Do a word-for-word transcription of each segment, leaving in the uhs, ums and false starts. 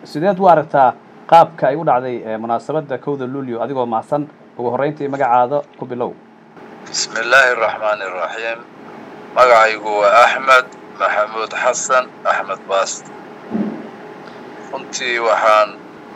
sideed u aragtaa qaabka ay u dhacday munaasabada kowda luulyo adigoo maasan ugu horeyntii magacaada ku bilow. bismillaahir rahmaanir rahiim. magacaygu waa Axmed Maxamuud Xasan Axmed Baast. runtii waxaan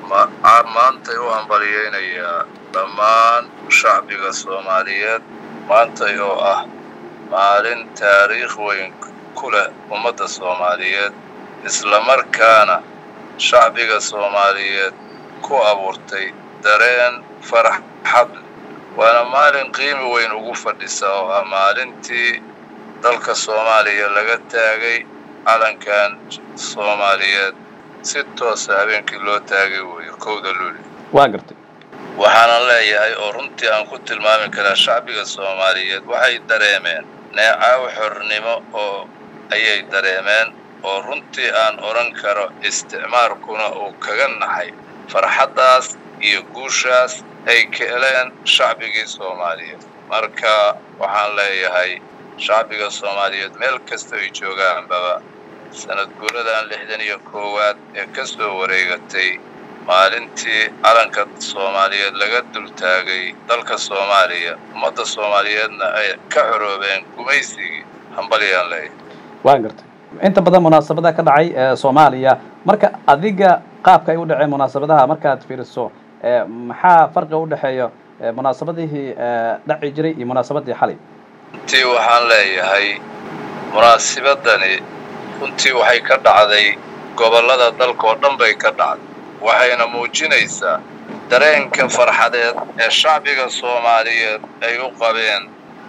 maanta u hambaliyeynayaa dhammaan shacbiga Soomaaliyeed maanta oo ah maalin taariikh weyn ku leh ummadda Soomaaliyeed isla markaana shacbiga Soomaaliyeed ku abuurtay dareen farxad waana maalin qiimo weyn ugu fadhisa oo ah maalintii dalka Soomaaliya laga taagay calankan Soomaaliyeed si toos ah habeenkii loo taagay way kowda luulyo. waa gartay waxaan leeyahay oo runtii aan ku tilmaami karaa shacbiga Soomaaliyeed waxay dareemeen neecaw xornimo oo ayay dareemeen oo runtii aan oran karo isticmaalkuna uu kaga naxay farxadaas iyo guushaas ay ka heleen shacbigii Soomaaliyeed. marka waxaan leeyahay shacbiga Soomaaliyeed meel kasta ay joogaanba sanad guuradan lixdan iyo koowaad ee ka soo wareegatay maalintii calanka Soomaaliyeed laga dul taagay dalka Soomaaliya ummadda Soomaaliyeedna ay ka xoroobeen gumaysigii hambaliyaan leeyahay. waa gartay inta badan munaasabadaha ka dhacay ee Soomaaliya marka adiga qaabka ay u dhaceen munaasabadaha markaad fiiriso maxaa farqi u dhaxeeyo munaasabadihii dhaci jiray iyo munaasabadii xalay? runtii waxaan leeyahay munaasabadani runtii waxay ka dhacday gobollada dalka oo dhan bay ka dhacday waxayna muujinaysaa dareenka farxadeed ee shacbiga Soomaaliyeed ay u qabeen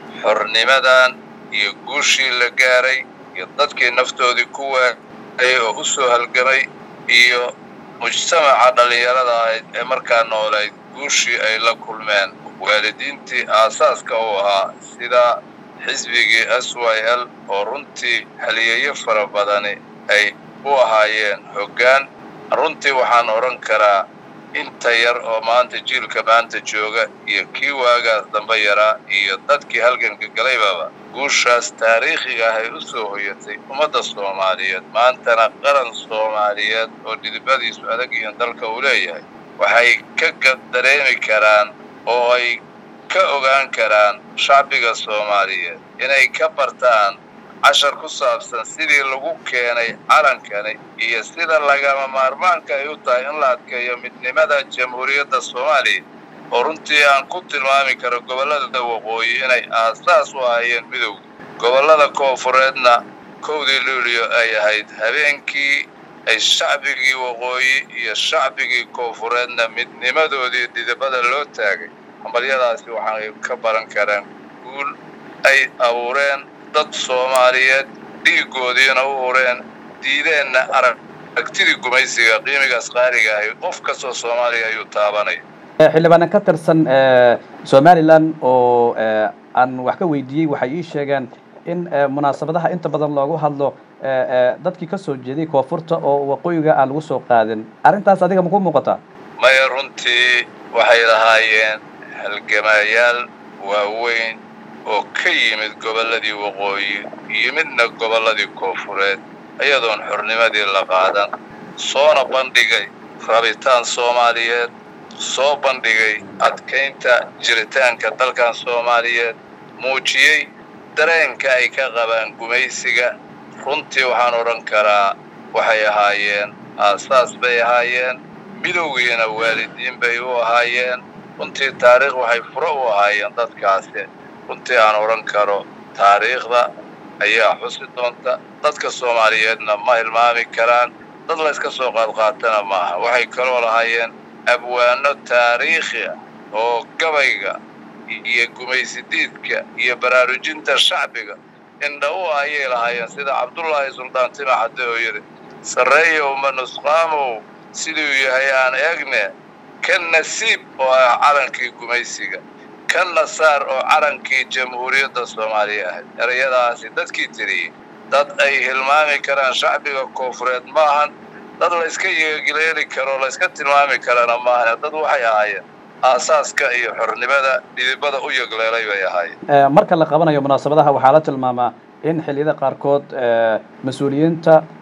xornimadan iyo guushii la gaaray iyo dadkii naftoodii ku waayay oo u soo halgamay iyo mujtamaca dhalinyarada ee markaa noolayd guushii ay la kulmeen waalidiintii aasaaska u ahaa sida xisbigii S Y L oo runtii haliyeeyo fara badani ay u ahaayeen hoggaan. runtii waxaan oran karaa inta yar oo maanta jiilka maanta jooga iyo kii waagaa dambe yaraa iyo dadkii halganka galaybaba guushaas taariikhiga ah ay u soo hoyatay ummadda Soomaaliyeed maantana qaran Soomaaliyeed oo dhidibadiisu adag iyo dalka uu leeyahay waxay ka dareemi karaan oo ay ka ogaan karaan shacbiga Soomaaliyeed inay ka bartaan cashar ku saabsan sidii lagu keenay calankani iyo sida lagama maarmaanka ay u tahay in la adkeeyo midnimada jamhuuriyadda Soomaaliya oo runtii aan ku tilmaami karo gobollada waqooyi inay aasaas u ahaayeen midowga gobollada koonfureedna kowdii luulyo ay ahayd habeenkii ay shacbigii waqooyi iyo shacbigii koonfureedna midnimadoodii dhidibada loo taagay. hambalyadaasi waxay ka baran karaan guul ay abuureen dad Soomaaliyeed dhiigoodiina u ureen diideenna aragtidii gumaysiga qiimigaas qaaliga ah qof kastoo Soomaaliya ayuu taabanay. xildhibaan ka tirsan Somaliland oo aan wax ka weydiiyey waxay ii sheegeen in munaasabadaha inta badan loogu hadlo dadkii ka soo jeeday koonfurta oo waqooyiga aan lagu soo qaadin arrintaas adiga ma ku muuqataa? maya runtii waxay lahaayeen halgamayaal waaweyn oo ka yimid gobolladii waqooyi yimidna gobolladii koonfureed iyadoon xornimadii la qaadan soona bandhigay rabitaan Soomaaliyeed soo bandhigay adkeynta jiritaanka dalkan Soomaaliyeed muujiyay dareenka ay ka qabaan gumaysiga. runtii waxaan oran karaa waxay ahaayeen aasaas bay ahaayeen midowgiina waalidiin bay u ahaayeen. runtii taariikh waxay furo u ahaayeen dadkaasi runtii aan oran karo taariikhda ayaa xusi doonta dadka Soomaaliyeedna ma hilmaami karaan dad la iska soo qaad qaatana maaha. waxay kaloo lahaayeen abwaano taariikhi ah oo gabayga iyo gumaysidiidka iyo baraarujinta shacbiga indha u ayay lahaayeen sida Cabdullaahi Suldaan Timacade oo yiri sareeyo ma nusqaamow siduu yahay aan eegne kan nasiib oo calankii gumaysiga kan nasaar oo calankii jamhuuriyadda Soomaaliya ah. erayadaasi dadkii tiriyay dad ay hilmaami karaan shacbiga koonfureed maahan dad la iska yeegleeli karo la iska tilmaami karana maahan dad waxay ahaayeen aasaaska iyo xornimada dhidibada u yagleelay bay ahaayeen. marka la qabanayo munaasabadaha waxaa la tilmaamaa in xilliyada qaarkood mas'uuliyiinta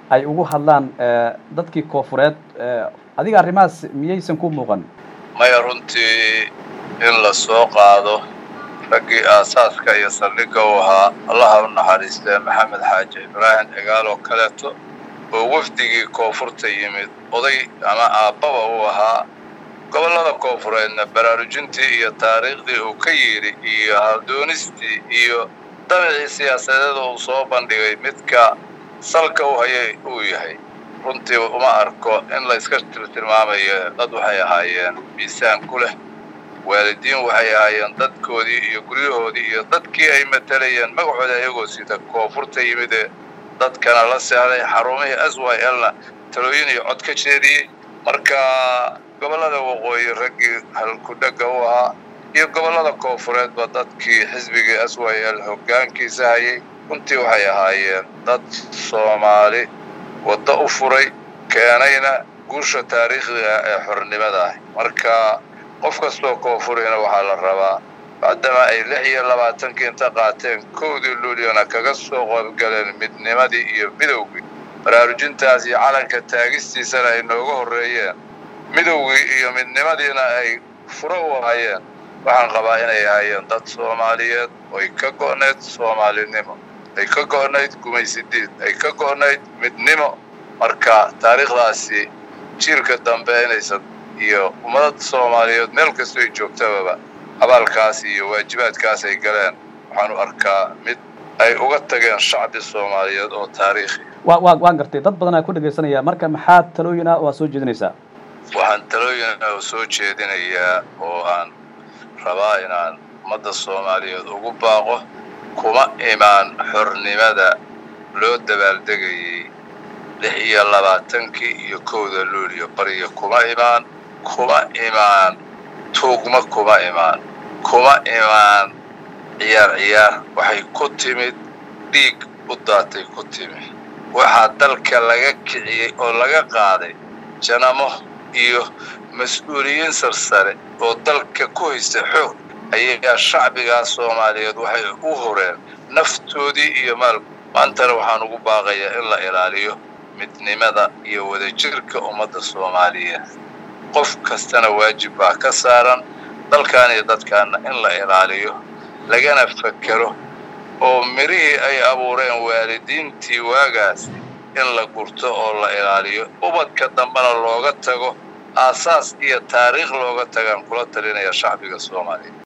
ay ugu hadlaan dadkii koofureed adiga arrimahaas miyaysan ku muuqan maya runtii in la soo qaado raggii aasaaska iyo saldhigga u ahaa allaha u naxariistee maxamed xaaji ibraahim cigaal oo kaleeto oo wafdigii koonfurta yimid oday ama aabbaba uu ahaa gobollada koonfureedna baraarujintii iyo taariikhdii uu ka yidhi iyo haldoonistii iyo damicii siyaasadeed uu soo bandhigay midka salka u hayay uu yahay runtii uma arko in la iska tilmaamayo dad waxay ahaayeen miisaan ku leh waalidiin waxay ahaayeen dadkoodii iyo guryahoodii iyo dadkii ay matalayeen magacooda iyagoo sida koonfurta yimid ee dadkana la seexday xarumihii s y lna talooyin iyo cod ka jeediyey marka gobollada waqooyi raggii halkudhegga u ahaa iyo gobollada koonfureedba dadkii xisbigii s y l hoggaankiisa hayay runtii waxay ahaayeen dad soomaali waddo u furay keenayna guusha taariikhdiga ee xornimada ah marka qof kastoo koonfurina waxaa la rabaa maadaama ay lix iyo labaatankii inta qaateen kowdii luulyana kaga soo qaybgaleen midnimadii iyo midowgii baraarujintaas iyo calanka taagistiisana ay nooga horreeyeen midowgii iyo midnimadiina ay furo u hayeen waxaan qabaa inay ahaayeen dad soomaaliyeed oy ka go'nayd soomaalinimo ay ka go'nayd gumaysidiid ay ka go'nayd midnimo marka taariikhdaasi jiilka dambe inaysan iyo ummadda soomaaliyeed meel kastoo ay joogtababa abaalkaas iyo waajibaadkaas ay galeen waxaan u arkaa mid ay uga tageen shacbi soomaaliyeed oo taariikhi wa wa waan gartay dad badan ayaa ku dhagaysanaya marka maxaad talooyin ah oo soo jeedinaysaa waxaan talooyin ah oo soo jeedinayaa oo aan rabaa inaan ummadda soomaaliyeed ugu baaqo kuma imaan xornimada loo dabaaldegayay lix iyo labaatankii iyo kowda luuliyo bariya kuma imaan kuma imaan tuugma kuma imaan kuma imaan ciyaar ciyaar waxay ku timid dhiig u daatay ku timid waxaa dalka laga kiciyey oo laga qaaday janamo iyo mas-uuliyiin sarsare oo dalka ku haysta xoog ayaa shacbigaa soomaaliyeed waxay u horeen naftoodii iyo maal maantana waxaan ugu baaqayaa in la ilaaliyo midnimada iyo wadajirka ummadda soomaaliyeed qof kastana waajib baa ka saaran dalkan iyo dadkaana in la ilaaliyo lagana fakero oo mirihii ay abuureen waalidiintii waagaasi in la gurto oo la ilaaliyo ubadka dambena looga tago aasaas iyo taariikh looga tagaan kula talinaya shacbiga soomaaliyeed